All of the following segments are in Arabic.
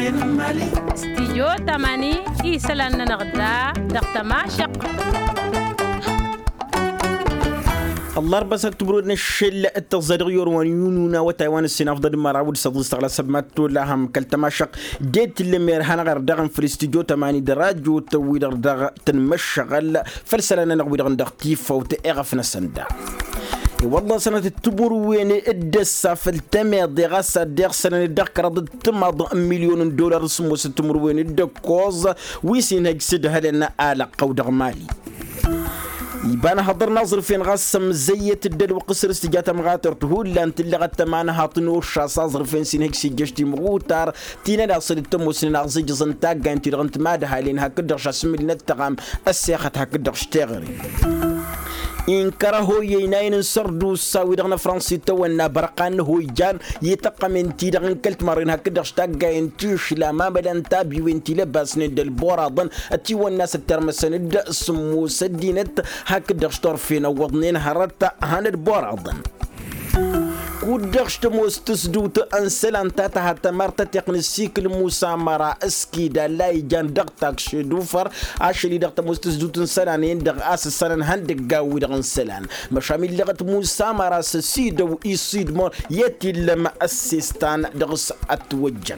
استيجو تماني إيسلان نغدا دقت ماشق الله ربا سكتبرون الشل التزريور ونيونونا وتايوان السنة أفضل ما راود صدق على سبمات لهم كالتماشق ديت اللي ميرهانا غير دغن في الاستديو تماني دراجو تويدر دغ تنمشغل فلسلنا نغوي دغن دغتيف وتأغفنا سندا والله سنة التبور وين الدسة في التماد غاسة دير سنة دكرة تمض $1,000,000 سمو ستمر وين الدكوز ويسين هكسد هلنا آلة قودغ مالي يبان هضر ناظر فين غاسم زيت الدل وقصر استجاتا مغاتر تهول لان تلغت معنا هاطنور شاصازر فين سين هكسي جشتي مغوتار تينا ناصل التمو سنين اغزي جزن تاقا انتي رغنت مادها لين هكدر شاسم اللي نتغام السياخة هكدر شتغري إن كره يناين سردو ساوي دغنا فرنسي تونا برقان هو جان يتقى من تي دغن كلت مارين هكذا اشتاقا انتيش لا ما بدن تابي وانتي لباس ند البوراضن اتي والناس الترمسند سمو سدينت هكذا اشتور فينا وضنين هرتا هان البوراضن ودغش تموستسدوت انسلان تاتا حتى مرتا تقن السيكل مسامرة اسكيدا لا يجان دغتاك شدوفر عشلي دغت مستسدوت انسلانين دغ اس السلان هندق قاوي دغ انسلان مشامي لغت مسامرة سيدا ويسيد مور يتي لما اسيستان دغس اتوجن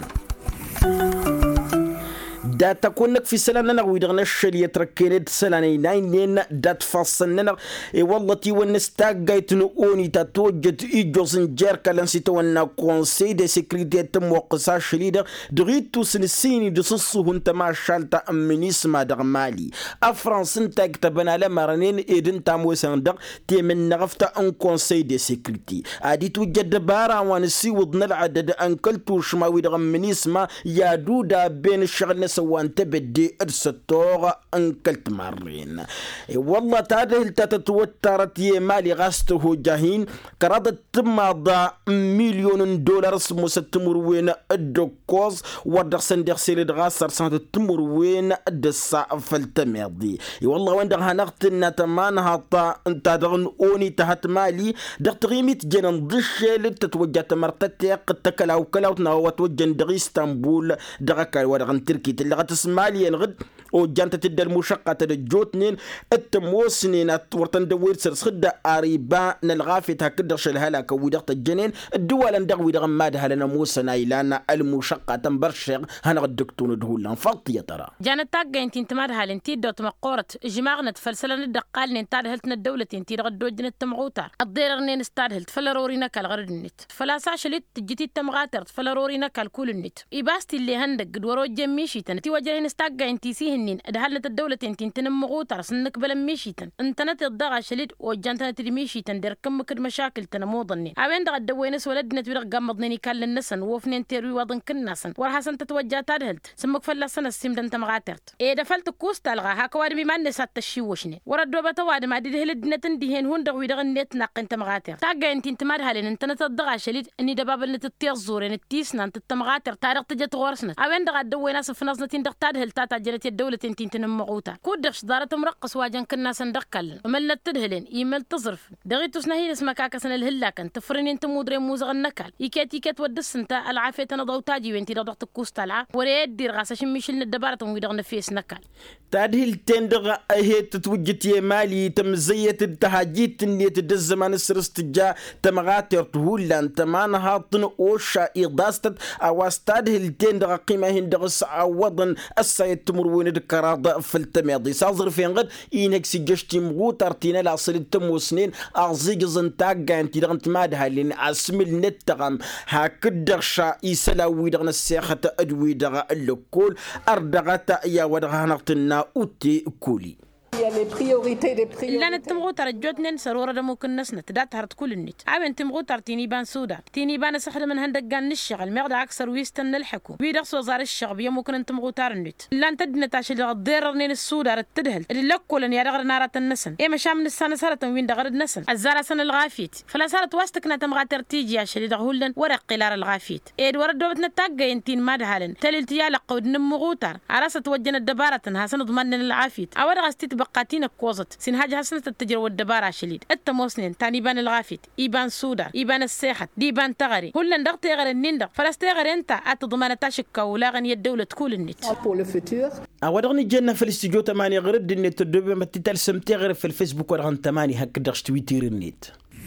داتا كونك في سلاننا ويدغنا الشرية تركينيد سلاني ناينين دات فاصلنا والله تي ونستاقايت نقوني تتوجد إيجوز نجاركا لنسيتوانا كونسي دي سيكريتي تموقسا شريدة دغيتو سنسيني دسوسو هنتا ما شالتا أمنيسما دغ مالي أفرانس انتا كتبنا لمرنين إيدن تاموسان دغ تي من نغفتا ان كونسي دي سيكريتي عادي توجد بارا وانسي وضنا العدد انكلتو شماوي دغ أمنيسما يادودا بين الشغل وان تبدي ارستوغ انكلت مارين والله تادهل تتوترت يمالي غاسته جاهين كرادت تماضى $1,000,000 سمو ستمر وين الدكوز ودق سندق سيريد غاسر سنة تمر وين الدسا فالتماضي والله وين دغها نغتنا تمانها انت دغن اوني تهت مالي دغ تغيميت جنن ضشي تتوجه تمرتتي قد تكلاو كلاوتنا وتوجن دغ اسطنبول دغكا ودغن تركي اللي غتسمالي غد وجانت تدى المشقة الجوتنين التموسنين ورتن دوير سرسخدة أريبا نلغافت هكذا شلهلا كودغت الجنين الدول ندغوي دغم مادها لنا موسنا إلانا المشقة تنبرشغ هنغ الدكتون دهولا فقط يا ترى جانت تاقا انتي انتمادها لنتي دوت مقورت جماغنا تفلسلنا الدقال ننتاد هلتنا الدولة انتي رغدو جنة تمغوتار الضير غنين استاد هلت فلرورينا كالغرد النت فلا ساشلت تجيتي التمغاتر فلرورينا كالكول النت إباستي اللي هندق دورو جميشي تنتي وجهين استاقا انتي سيهنين دهلت الدولة انتي تنمغوتار سنك بلا ميشيتن انتنت الضغى شليد وجانتنا ترميشيتن دير كم كد مشاكل تنموضنين عوين دغ الدوينس ولدنا تبرق قمضنيني كال النسن وفنين تيروي وضن كنسن ورحسن تتوجه تادهلت سمك فلا سنة السيمدن تمغاترت ايه دفلت كوس تلغى هاكا وادمي ما نسات تشيوشني وردو بتوادم عدي دهل الدنة تندهين هون دغوي دغ النت ناقن تمغاتر تاقا انتي انتمادها لين انتنت الضغى شليد اني دبابل نتتير زورين التيسنا انت التمغاتر تاريخ تجت غورسنا عوين دغ الدوينس في نصنتين دغ تادهل تاتا جلت الدولة انتي تنمغوتا كودخش دارة مرقص واجن كنا سندقل وملت تدهلين ايميل تصرف دغيتو سنهين اسمك كاكسن الهلاكن تفرين انت مودرين موزغ النكال يكات ودس انت العافية تنضو تاجي وانتي دغت كوس تلعا وريد دير غاسا شميشل الدبارة ويدغ نفيس نكال تادهل تندغ اهي تتوجت يمالي تمزية التهاجيت اللي تدزمان السرستجا تمغاتر تهولا انت مانها طنقوشا اضاستت اواستادهل تندغ قيمة هندغس عوضن السايد تمروين الكراض في التماضي سازر فين غد إنك سجشتي مغوت ارتينا لاصل التمو سنين أغزيج زنتاقا انتي دغنت مادها لين اسمل نتغم هاكدغشا إسلاوي دغن السياخة أدوي دغا اللكول أردغتا يا ودغا نغتنا أوتي كولي لأن تمغو ترجوت ننسر ورد ممكن نسنة تدات هرت كل النت عبن تمغو ترتيني بان سودا تيني بان سحر من هندق قان الشغل مغدى أكثر ويستن الحكو بيدغس وزار الشغب يمكن ان تمغو تار النت لأن تدنا تاشل الضير نين السودا رتدهل اللي لكو لن يرغر نارة النسن إما شام من السنة سارة وين دغر النسن الزارة سنة الغافيت فلا سارة واستكنا تمغا ترتيجي عشان دغهولن ورق قلار الغافيت إيد ورد دوبتنا تاقا ينتين مادهالن تلل تيالق ود نمغو تار عراسة توجنا الدبارة هاسن ضمن العافيت أورغ استيت مقاتين كوزت سنهاج حسنة التجربة والدبارة شليد التموسنين تاني بان الغافت إيبان سودا إيبان السيحت ديبان تغري هلا ندغ تغر النندغ فلاس تغر انت أتضمن تاشك ولا غني الدولة تكول النت أودغني جنة في الاستوديو تماني غرد النت الدوبي ما تتلسم تغري في الفيسبوك ورغن تماني هكذا تويتر النت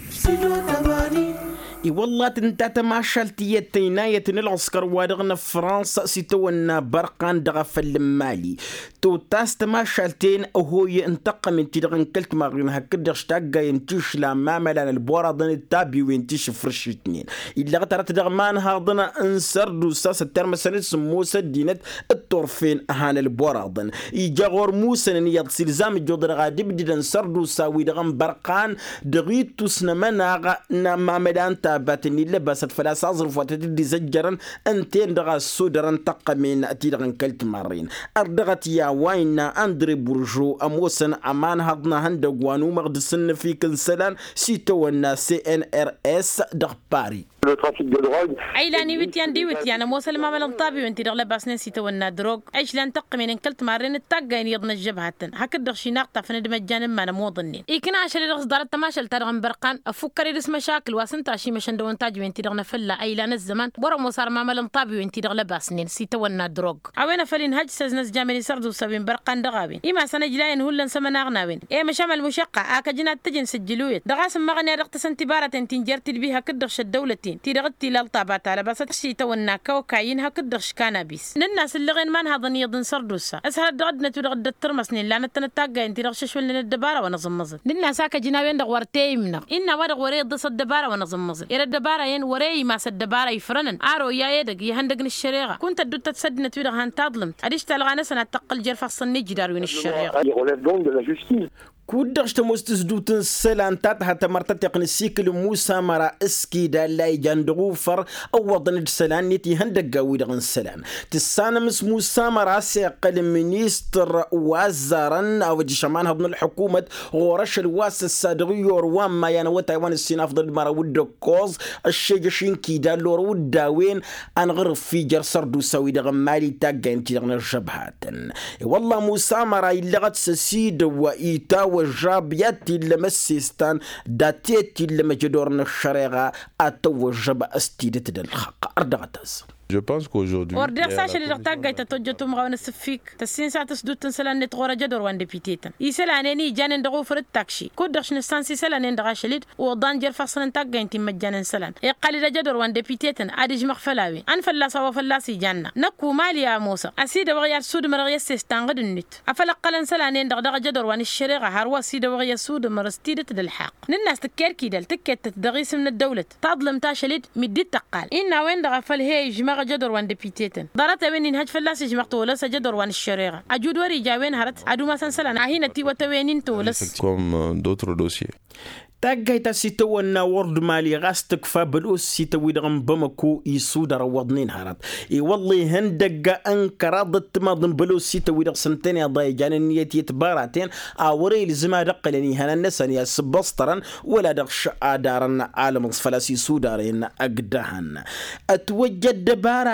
اي والله تنتا ما شالتي تيناية العسكر وادغنا فرنسا سيتونا برقان دغا فالمالي تو تاست ما شالتين هو ينتقم من تدغن كلت ماغين هكذا اشتاقا ينتيش لا ماملا البورا ضن التابي وينتيش فرش اتنين إلا غترات دغمان هاضنا انسر دوساس الترمسان سموسا دينت الطرفين اهان البورا ضن إيجا غور موسى نياد سلزام الجودر غادي بدي انسر دوسا ويدغن برقان دغيتو سنمنا ماملان باتني لبست فلا صازرف وتدي زجرا انتين دغا سودرا تقمين اتيدغن كلت مارين اردغت يا واينا اندري بورجو اموسن امان هضنا هندقوانو مغدسن في كنسلان سيتونا CNRS دغ باري le trafic de drogue. أيلاني ويتيان دي ويتيان موسى لما ملن طابي وانتي دغلا باسنا سيتونا دروغ ايش لان تقمين كلت مارين التاقين يضنا الجبهاتن هكذا شي ناقطة فند مجانا ما نموضنين ايكنا عشان رغز دارت تماشل ترغن برقان افكر يرس مشاكل واسنتا شي مشان دون تاج وانتي دغنا فلا أيلان الزمان برا موسار ما ملن طابي وانتي دغلا باسنين سيتونا دروغ عوينا فلين هج سزنس جامني سردو سبين برقان دغاوين إما سنجلاين هولن سمنا غناوين إيه مشامل مشقة آكا جنات تجن سجلويت دغاسم مغني رغت سنتبارة تنجرت بيها كدغش الدولتين تيرغتي لالطابات على بس تشي تونا كوكايينها كدغش كانابيس الناس اللي غين مان هذا يضن سردوسا اسهل دغدنا تدغد الترمسنين لا نتنتاقا انتي رغش شول لنا الدبارة ونظم مزل الناس آكا جناوين دغ ورتي منغ إنا ودغ وري ضس الدبارة ونظم مزل إير الدبارة ين وري ما الدبارة يفرنن آرو يا يدق يهندقن الشريغة كنت الدوتا تسدنا تدغ هان تظلمت أديش تلغانا سنة تقل جرفة الصني جداروين الشريغة كودرش تمستزدوتن سلان تاتها تمرت تقن السيكل موسى مرا اسكي دالاي جاندغوفر او وضن سلان نيتي هندق ويدغن سلان تسانا مس موسى مرا سيقل منيستر وزارن او جشمان هضن الحكومة غورش الواس السادغيور وما يانو تايوان السيناف ضد مرا ود كوز الشيجشين كي دالور وداوين انغرف في جرسر دو سوي دغن مالي تاقا انتي دغن الجبهاتن والله موسى مرا يلغت سسيد وايتا وجابياتي لمسيستان داتيتي لمجدورنا الشريعة أتوجب أستيدة الحق أردغتاز. Je pense qu'aujourd'hui وردير ساش اللي رتاقاي تتوجتو مغاون السفيك تسين ساعة تسدود تنسلان نتغورا جدور وان ديبيتيتن يسلانيني جانن دغو فرد تاكشي كودرش نستانسي سلانين دغا شليد وضان جير فصلن تاقاي انتي مجانن سلان يقالي دا جدور وان ديبيتيتن عادج مغفلاوي ان فلاسا وفلاسي جانا نكو مالي يا موسى اسيد وغيار سود مرغي سيستان غد النت افلا قلن سلانين دغ جدور وان الشريعة هاروا سيد وغيار سود مرستيدة دلحاق الناس تكير كيدل تكيت تدغيس من الدولة تظلم تاشليد مدي تقال إنا وين دغ فالهي جماغ جدور وان ديبيتيتن ضرت وين إنهاج فلاس جماغ ولا جدور وان الشريعة أجود وري جاوين هرت عدو ما سنسلنا هنا تي وتوينين تولس comme d'autres dossiers. تاقايتا سيتونا ورد مالي غاستك فابلوس سيتوي دغم بمكو يسودر وضنين هارات اي والله هندق انكرا ضد ماضن بلوس سيتوي دغ سنتين يا ضايجان النية يتباراتين اوري لزما دقلني هنا النسان يا سبسطرا ولا دغش ادارن عالم فلاسي سودارين اقدهن اتوجد دبارا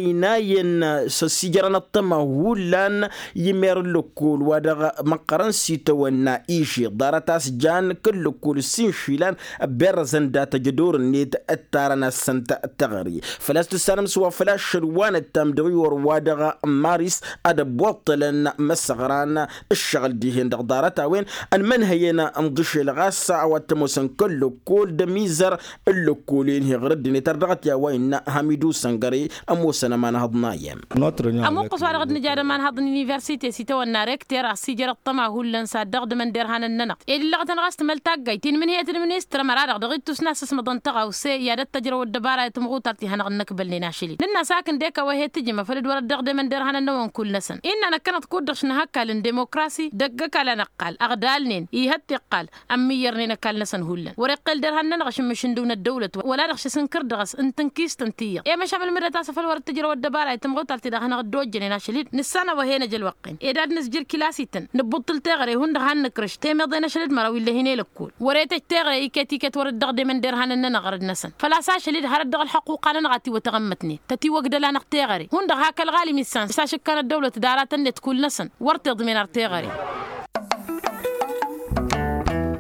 دغيناين سسيجرنا الطما ولان يمير لكول ودغ مقرن سيتونا ايشي دارتاس جان كل كل شيلان برزن داتا جدور نيت التارنا السنتا التغري فلاس تسالم سوا فلاش شروان التمدغي وروادغ ماريس أدب بوطلن مسغران الشغل ديهن دغدارتا وين المنهينا امضش الغاسة واتموسن كل كول دميزر اللكولين هي غرد نتردغت يا وين حميدو سنغري اموسن ما نهضنايم امو قصوار غد نجار ما نهضن يونيفرسيتي سيتو الناركتير السيجر الطمع هولن صادق من ديرهان الننا اللي غد نغاست ملتاقايتين من هي المينستر مرارغ دغيت تسناس اسم دنطقه وسي يا التجربه والدباره تمغوترتي هنغنك بلنا شيلي لنا ساكن ديكا وهي تجي ما فرد ورا دغ من دير هنا نون كل نسن ان انا كانت كودش نهكا للديمقراسي دقك على نقال اغدالنين يهتي قال اميرنين كال نسن هولن ورقل دير هنا نغش مش دون الدوله ولا رغش سنكر دغس انت كيس تنتيه يا مش عمل مره تاسفل ورا التجربه والدباره تمغوترتي دغ هنغدوجنا شيلي نسانا وهي نجل وقين ايداد نسجر كلاسيتن نبطل تغري هند هنكرش تيمضينا شلد مراوي اللي هنا لكول وريت تغري كتيكت ورد دغ من دير هنا غرد نسن فلا ساش اللي هرد دغ الحقوق انا نغتي وتغمتني تتي وقد لا نغتيغري هند هاك الغالي ميسان ساش كانت الدوله دارات النت كل نسن ورتض من ارتيغري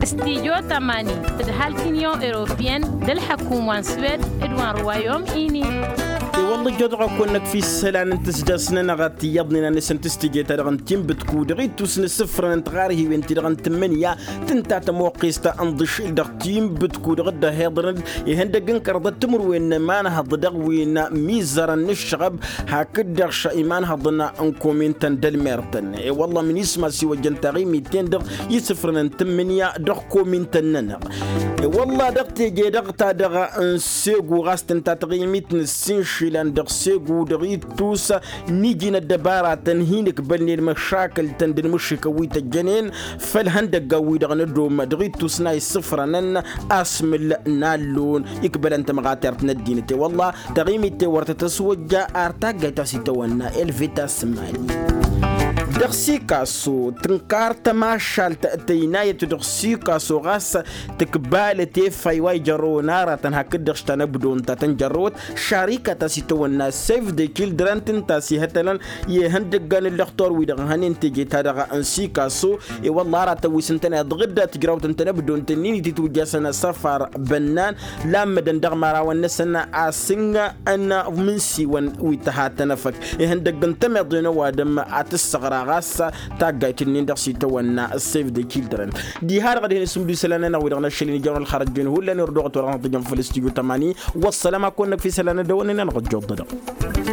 استيجو تماني تدهالتينيون إيروبيان دالحكومة سويد إدوان روايوم إيني والله جدع كونك في السلام انت سجاسنا نغاتي يضننا نسن تستيجي تدغن تيم بتكود غيد توسن سفر انتغاري وين تدغن تمنيا تنتا تموقيستا انضش دغ تيم بتكود غدا هيضرن يهندقن كرض تمر وين ما نهض وين ميزر النشغب هكذا شايمان هضنا انكومين تندل ميرتن والله من اسمه سوى جنتاغي 200 دغ يسفر تمنيا دغ كومين تنن والله دغ تيجي دغ تا دغ انسيغو غاستن تاتغي 100 نسين لان دغسيغو دغيت توسا نيجينا الدبارة تنهينك بلني المشاكل تندن مشيكا ويتا الجنين فالهندق قوي دغن دوما دغيت توسنا الصفر نن اسمل نالون يقبل انت مغاتر تندينتي والله تغيمتي ورت تسوجا ارتاقا تاسيتوانا الفيتا سماني دغسيكاسو تنكار تماشال تأتيناية دغسيكاسو غاس تكبالتي فايواي جرو نارا تنهاك دغشتانا بدون تنجروت شاريكا تاسيتوانا سيف دي كيلدران تنتاسي هتلان يهندقان اللختور ويدغهانين تيجي تادغا انسيكاسو والله راتا ويسنتنا دغدا تجراو تنتنا بدون تنيني تتوجاسنا سفر بنان لامدن دغمارا ونسنا عاسنغا انا منسي ويتهاتنا فك يهندقان تمضينا وادم اتسغرا غاسا تاغايتنين دغسي تونا سيف دي كيلدرن دي هار غادي نسمدو سلانا ودغنا شلين جون الخرج بين هو لا نردو توران تجم فلسطين 80 والسلام كنا في سلانا دوننا نغد جود